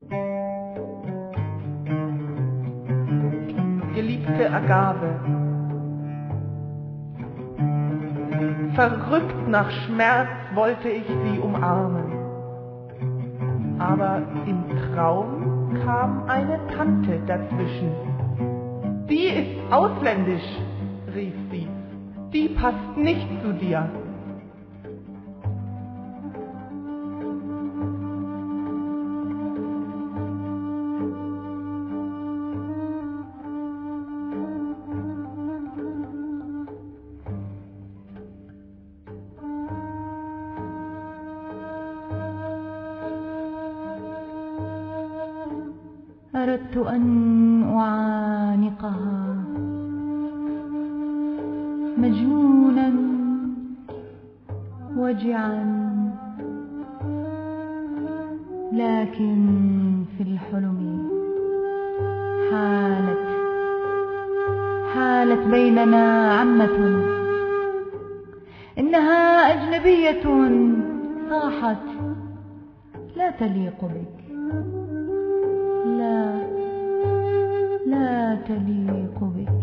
Geliebte Agave, verrückt nach Schmerz wollte ich sie umarmen, aber im Traum kam eine Tante dazwischen. Die ist ausländisch, rief sie, die passt nicht zu dir. أردت أن أعانقها مجنونا وجعا، لكن في الحلم حالت بيننا عمة، إنها أجنبية صاحت لا تليق بك، لا تليق بك.